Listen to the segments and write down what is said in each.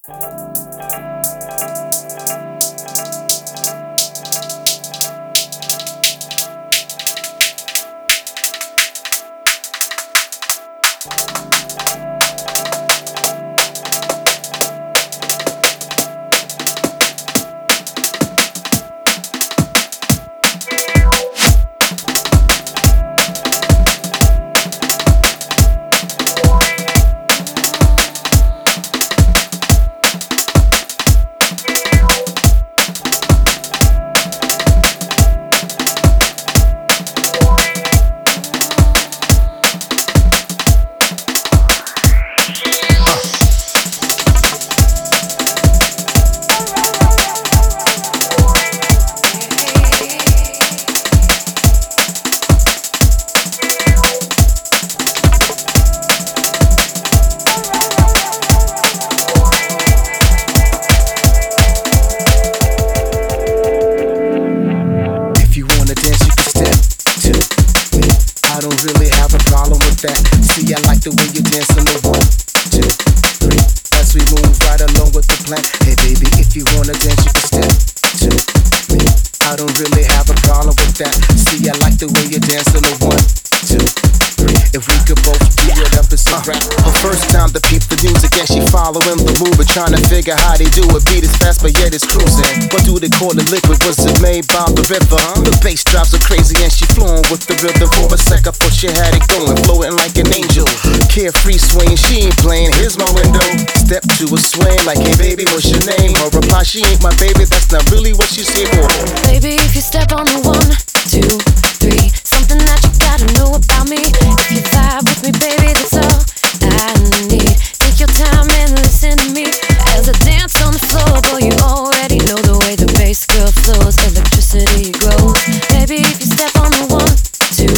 I don't really have a problem with that. See, I like the way you dance on the 1, 2, 3. As we move right along with the plan. Hey baby, if you wanna dance, you can step 2, 3. I don't really have a problem with that. See, I like the way you dance on the 1, 2, 3. If we could both do it up as a rap. Her first time to peep the music and she following the move, but trying to figure how they do it. Beat is fast, but yet it's cruising. What do they call it? Liquid? Was it made by the river? The bass drops are crazy and she flowing with the rhythm. For a sec I thought she had it going, floating like an angel. Carefree swaying, she ain't playing. Here's my window. Step to a swing like, hey baby, what's your name? Her reply, she ain't my baby. That's not really what she's here for. Baby, if you step on the 1, 2, 3, something that you gotta know about me. If you vibe with me, baby, that's all I need. Take your time and listen to me as I dance on the floor. Boy, you already know the way the bass girl flows, electricity grows. Baby, if you step on the 1, 2,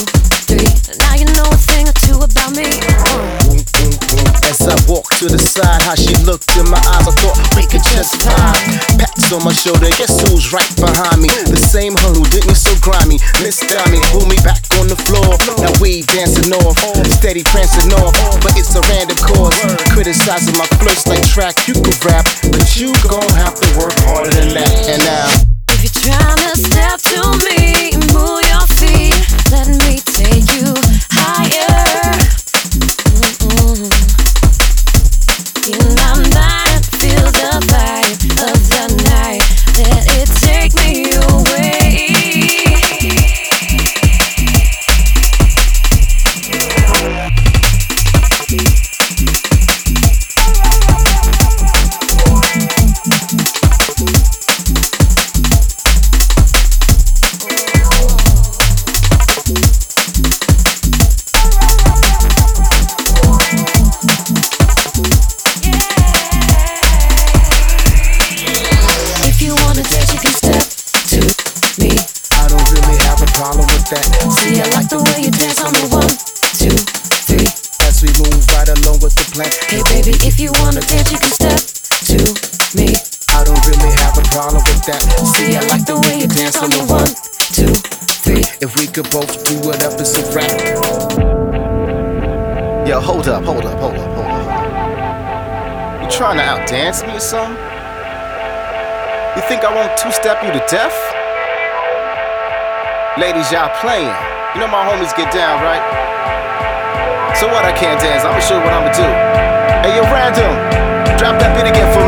3, now you know a thing or two about me. Boom, boom, boom. As I walk to the side, how she looked in my eyes, I thought we could just vibe. Pats on my shoulder, guess who's right behind me? The same her who did me so grimy. Miss Diamond, pull me back on the floor. Now we dancing off, steady prancing off, but it's a random cause. Criticizing my flirts like track, you can rap, but you gon' have to work harder than that. And now, if you're trying to step to me, move your feet, let me take you higher. In my mind, feel the vibe of the night. Let it take me away. See, I like the way you dance on the 1, 2, 3. as we move right along with the plan. Hey baby, if you wanna dance, you can step to me. I don't really have a problem with that. See, I like the way you dance on the 1, 2, 3. If we could both do it up, it's a wrap. Yo, hold up. You trying to outdance me or something? You think I won't two-step you to death? Ladies, y'all playing. You know my homies get down, right? So what, I can't dance, I'ma show you what I'ma do. Hey, yo, Random, drop that beat again for